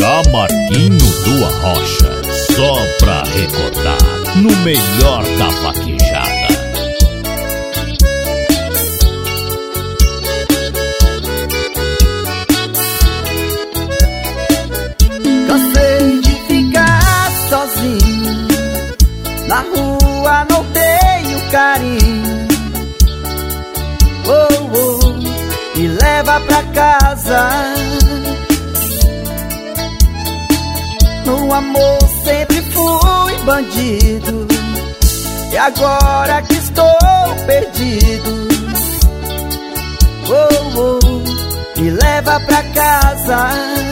Camarguinho do Arrocha, só pra recordar, no melhor da vaquejada. Cansei de ficar sozinho, na rua não tenho carinho. Oh, oh, me leva pra casa. No amor sempre fui bandido, e agora que estou perdido. Oh, oh, me leva pra casa.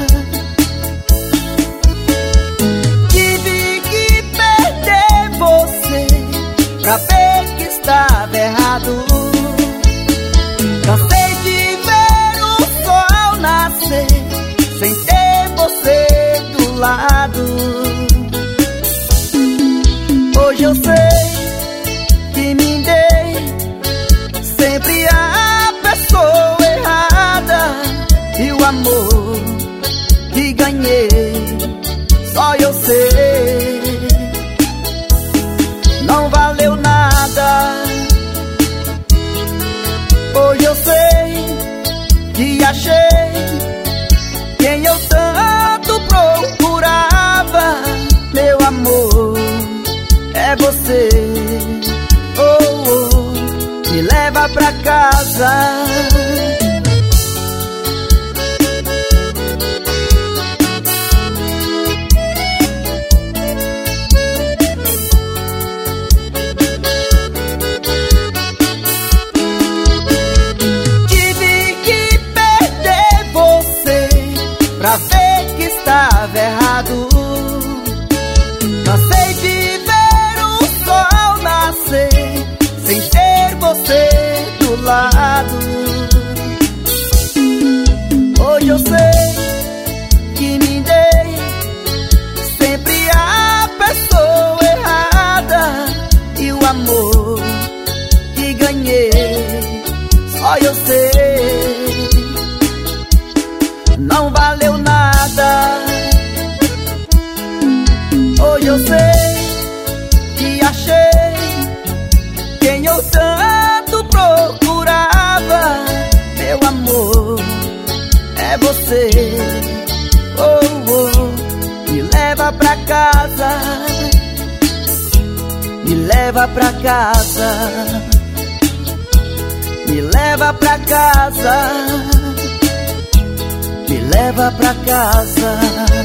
Tive que perder você pra ver que estava errado. Cansei de ver o sol nascer sem ter você do lado. Hoje eu sei que me dei sempre a pessoa errada, e o amor que ganhei só eu sei não valeu nada. Hoje eu sei que achei quem eu tanto procurava. Meu amor é você. Oh, oh, me leva pra casa. Pra ver que estava errado. Cansei de ver o sol nascer sem ter você do lado. Hoje eu sei que me dei sempre a pessoa errada, e o amor que ganhei só eu sei não valeu nada. Hoje eu sei que achei quem eu tanto procurava. Meu amor é você. Oh, oh, me leva pra casa. Me leva pra casa. Me leva pra casa. Me leva pra casa.